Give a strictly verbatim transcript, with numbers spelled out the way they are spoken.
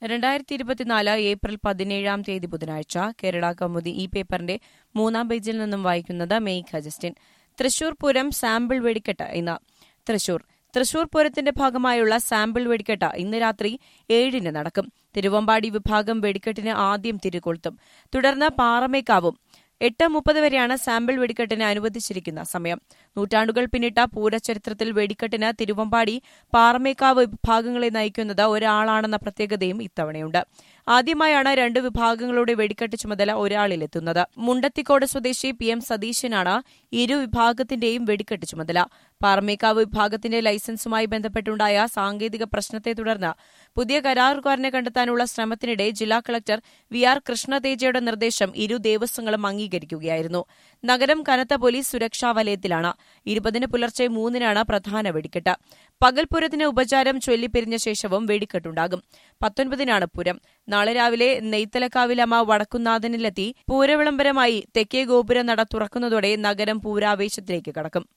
രണ്ടായിരത്തി ഇരുപത്തിനാല് ഏപ്രിൽ പതിനേഴാം തീയതി ബുധനാഴ്ച കേരള കൗമുദി ഈ പേപ്പറിന്റെ മൂന്നാം പേജിൽ നിന്നും വായിക്കുന്നത് മേഘ ജസ്റ്റിൻ. തൃശൂർ പൂരം സാമ്പിൾ വെടിക്കെട്ട് ഇന്ന്. തൃശൂർ തൃശൂർ പൂരത്തിന്റെ ഭാഗമായുള്ള സാമ്പിൾ വെടിക്കെട്ട് ഇന്ന് രാത്രി ഏഴിന് നടക്കും. തിരുവമ്പാടി വിഭാഗം വെടിക്കെട്ടിന് ആദ്യം തിരികൊളുത്തും. തുടർന്ന് പാറമേക്കാവും. എട്ട് മുപ്പത് വരെയാണ് സാമ്പിൾ വെടിക്കെട്ടിന് അനുവദിച്ചിരിക്കുന്ന സമയം. നൂറ്റാണ്ടുകൾ പിന്നിട്ട പൂരചരിത്രത്തിൽ വെടിക്കെട്ടിന് തിരുവമ്പാടി, പാറമേക്കാവ് വിഭാഗങ്ങളെ നയിക്കുന്നത് ഒരാളാണെന്ന പ്രത്യേകതയും ഇത്തവണയുണ്ട്. ആദ്യമായാണ് രണ്ട് വിഭാഗങ്ങളുടെ വെടിക്കെട്ട് ചുമതല ഒരാളിലെത്തുന്നത്. മുണ്ടത്തിക്കോട് സ്വദേശി പി എം സതീശനാണ് ഇരു വിഭാഗത്തിന്റെയും വെടിക്കെട്ട് ചുമതല. പാറമേക്കാവ് വിഭാഗത്തിന്റെ ലൈസൻസുമായി ബന്ധപ്പെട്ടുണ്ടായ സാങ്കേതിക പ്രശ്നത്തെ തുടർന്ന് പുതിയ കരാറുകാരനെ കണ്ടെത്താനുള്ള ശ്രമത്തിനിടെ ജില്ലാ കളക്ടർ വി ആർ കൃഷ്ണതേജയുടെ നിർദ്ദേശം ഇരു ദേവസ്വങ്ങളും അംഗീകരിക്കുകയായിരുന്നു. നഗരം കനത്ത പോലീസ് സുരക്ഷാ വലയത്തിലാണ്. ഇരുപതിന് പുലർച്ചെ മൂന്നിനാണ് പ്രധാന വെടിക്കെട്ട്. പകൽപൂരത്തിന് ഉപചാരം ചൊല്ലിപ്പിരിഞ്ഞ ശേഷവും വെടിക്കെട്ടുണ്ടാകും. പത്തൊൻപതിനാണ് പൂരം. നാളെ രാവിലെ നെയ്ത്തലക്കാവിലമ്മ വടക്കുന്നാഥനിലെത്തി പൂരവിളംബരമായി തെക്കേ ഗോപുര നട തുറക്കുന്നതോടെ നഗരം പൂരാവേശത്തിലേക്ക് കടക്കും.